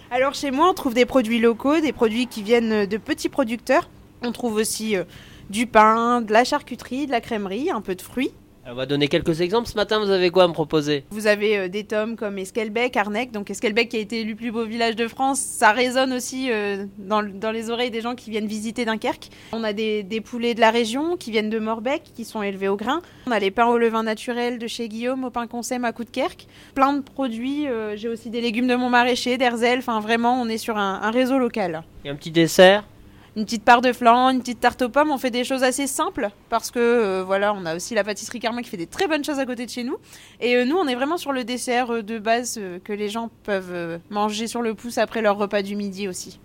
Alors chez moi, on trouve des produits locaux, des produits qui viennent de petits producteurs. On trouve aussi du pain, de la charcuterie, de la crèmerie, un peu de fruits. On va donner quelques exemples. Ce matin, vous avez quoi à me proposer? Vous avez des tomes comme Esquelbec, Arnec. Donc Esquelbec qui a été élu plus beau village de France, ça résonne aussi dans les oreilles des gens qui viennent visiter Dunkerque. On a des poulets de la région qui viennent de Morbec, qui sont élevés au grain. On a les pains au levain naturel de chez Guillaume, au pain Consem à Coudekerque. Plein de produits. J'ai aussi des légumes de mon maraîcher, d'Herzl. Enfin vraiment, on est sur un réseau local. Et un petit dessert? Une petite part de flan, une petite tarte aux pommes, on fait des choses assez simples parce que voilà, on a aussi la pâtisserie Carmin qui fait des très bonnes choses à côté de chez nous. Et nous, on est vraiment sur le dessert de base que les gens peuvent manger sur le pouce après leur repas du midi aussi.